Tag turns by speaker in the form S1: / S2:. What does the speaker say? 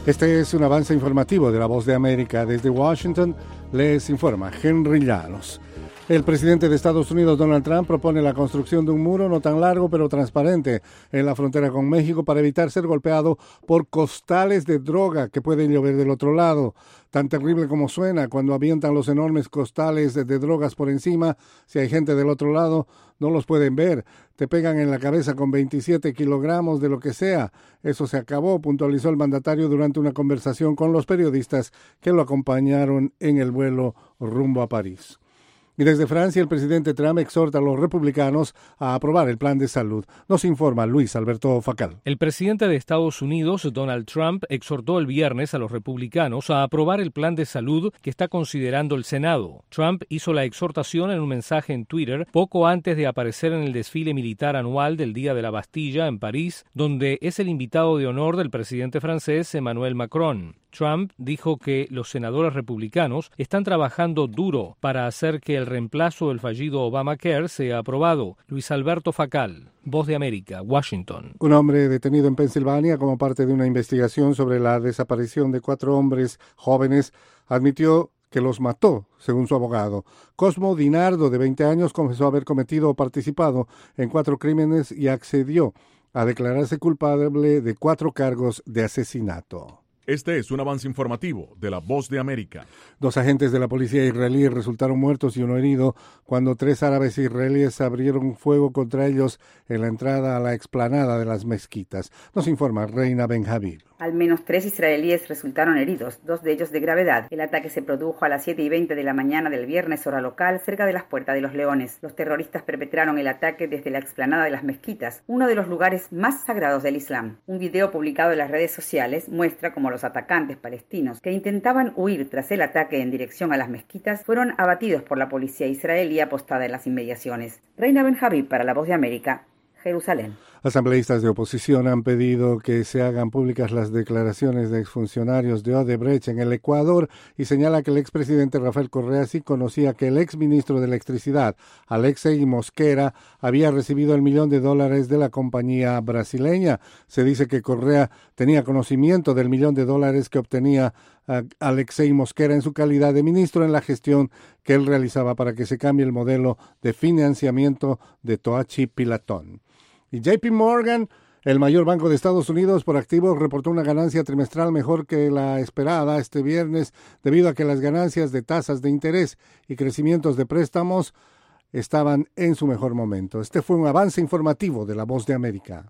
S1: Este es un avance informativo de La Voz de América. Desde Washington les informa Henry Llanos. El presidente de Estados Unidos, Donald Trump, propone la construcción de un muro no tan largo pero transparente en la frontera con México para evitar ser golpeado por costales de droga que pueden llover del otro lado. Tan terrible como suena cuando avientan los enormes costales de drogas por encima, si hay gente del otro lado, no los pueden ver. Te pegan en la cabeza con 27 kilogramos de lo que sea. Eso se acabó, puntualizó el mandatario durante una conversación con los periodistas que lo acompañaron en el vuelo rumbo a París. Y desde Francia, el presidente Trump exhorta a los republicanos a aprobar el plan de salud. Nos informa Luis Alberto Facal.
S2: El presidente de Estados Unidos, Donald Trump, exhortó el viernes a los republicanos a aprobar el plan de salud que está considerando el Senado. Trump hizo la exhortación en un mensaje en Twitter poco antes de aparecer en el desfile militar anual del Día de la Bastilla en París, donde es el invitado de honor del presidente francés Emmanuel Macron. Trump dijo que los senadores republicanos están trabajando duro para hacer que el reemplazo del fallido Obamacare sea aprobado. Luis Alberto Facal, Voz de América, Washington.
S1: Un hombre detenido en Pensilvania como parte de una investigación sobre la desaparición de 4 hombres jóvenes admitió que los mató, según su abogado. Cosmo Dinardo, de 20 años, confesó haber cometido o participado en 4 crímenes y accedió a declararse culpable de 4 cargos de asesinato.
S3: Este es un avance informativo de La Voz de América.
S1: 2 agentes de la policía israelí resultaron muertos y 1 herido cuando 3 árabes israelíes abrieron fuego contra ellos en la entrada a la explanada de las mezquitas. Nos informa Reina Benjamín.
S4: Al menos 3 israelíes resultaron heridos, 2 de ellos de gravedad. El ataque se produjo a las 7:20 de la mañana del viernes, hora local, cerca de las Puertas de los Leones. Los terroristas perpetraron el ataque desde la explanada de las mezquitas, uno de los lugares más sagrados del Islam. Un video publicado en las redes sociales muestra cómo los atacantes palestinos que intentaban huir tras el ataque en dirección a las mezquitas fueron abatidos por la policía israelí apostada en las inmediaciones. Reina Benjamín para La Voz de América, Jerusalén.
S1: Asambleístas de oposición han pedido que se hagan públicas las declaraciones de exfuncionarios de Odebrecht en el Ecuador y señala que el expresidente Rafael Correa sí conocía que el exministro de Electricidad, Alexei Mosquera, había recibido $1 millón de la compañía brasileña. Se dice que Correa tenía conocimiento del $1 millón que obtenía Alexei Mosquera en su calidad de ministro en la gestión que él realizaba para que se cambie el modelo de financiamiento de Toachi Pilatón. Y JP Morgan, el mayor banco de Estados Unidos por activos, reportó una ganancia trimestral mejor que la esperada este viernes debido a que las ganancias de tasas de interés y crecimientos de préstamos estaban en su mejor momento. Este fue un avance informativo de La Voz de América.